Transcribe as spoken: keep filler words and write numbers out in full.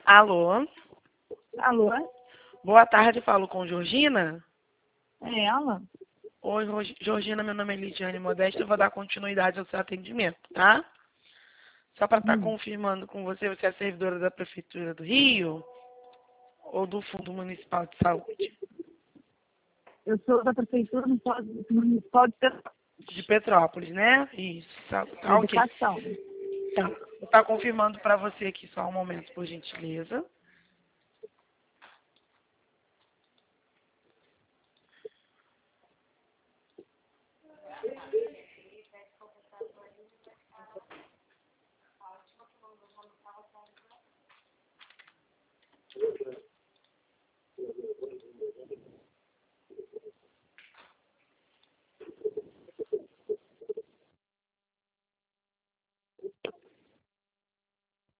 Alô? Alô? Boa tarde, falo com Georgina. É ela? Oi, Ro- Georgina, meu nome é Lidiane Modesta, eu vou dar continuidade ao seu atendimento, tá? Só para estar Hum. confirmando com você, você é servidora da Prefeitura do Rio ou do Fundo Municipal de Saúde? Eu sou da Prefeitura Municipal Municipal de De Petrópolis, né? Isso, tá, tá ok. Educação. Tá. Vou estar confirmando para você aqui só um momento, por gentileza.